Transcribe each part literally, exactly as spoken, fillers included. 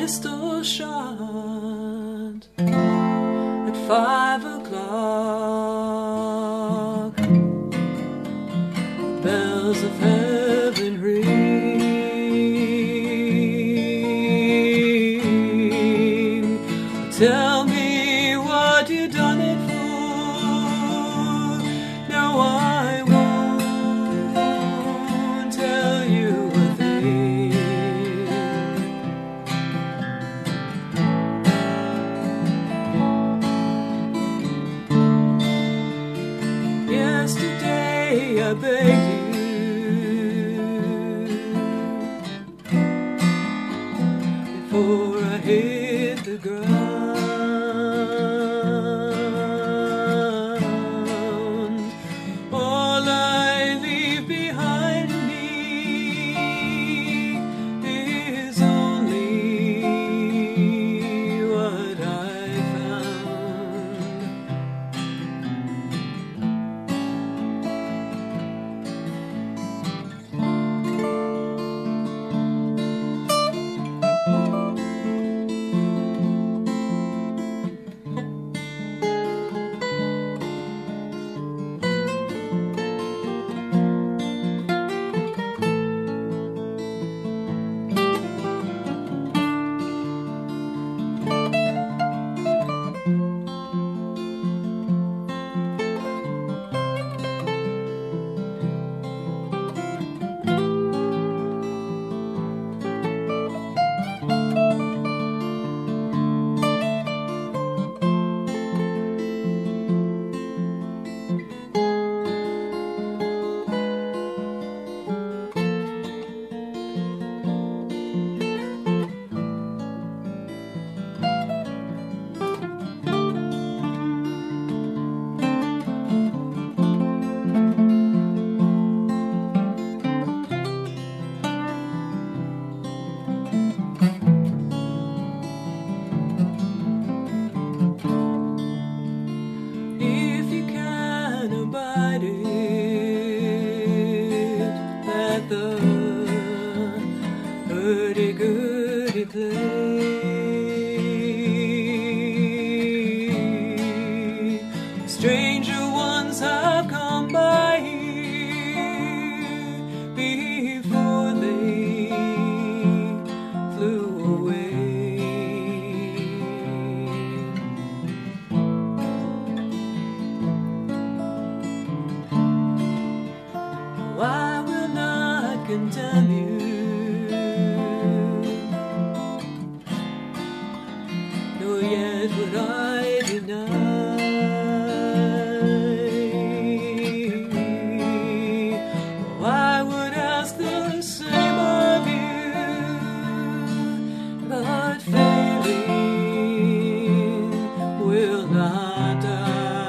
pistol shot at five o'clock. Bells of heaven ring. Tell me what you done it for. No, I won't tell you a thing. Yesterday I begged you before I hit the ground. All I leave behind me is only what I found. If you can abide it, let the hurdy-gurdy play. Stranger ones have come by here before they flew away. I will not condemn you, nor yet would I deny. Oh, I would ask the same of you, but failing will not die.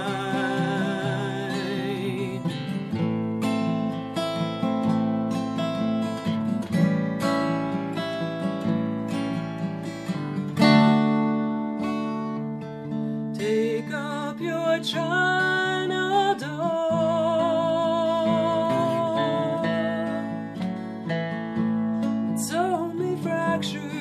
Take up your china doll. It's only fractured